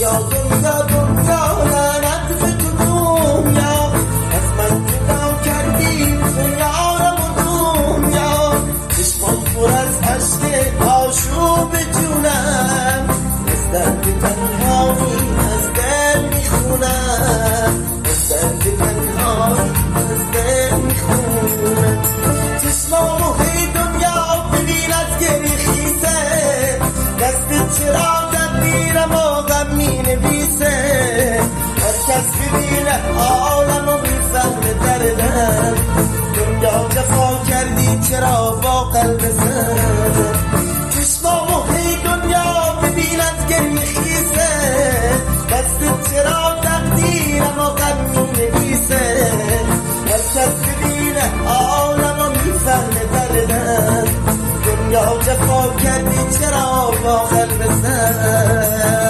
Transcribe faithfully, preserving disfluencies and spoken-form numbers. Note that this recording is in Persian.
دنیا دنیا دنیا لعنت به تو دنیا از من جدا کردی دنیا رو دنیا چشمان پر از عشق آشوب جونم از درد تنهایی از دل میخونم از درد تنهایی از دل میخونم چشمامو هی دنیا ببین از گریه خیزه دست چرا تقدیرم و غم می نویسه هر کس ببینه عالمو میفهمه دردم دنیا جفا کردی چرا با قلب زن چشمامو هی دنیا ببین از گریه خیزه دست چرا تقدیرم و غم می نویسه هر کس ببینه عالمو میفهمه دردم دنیا جفا کردی چرا با قلب زن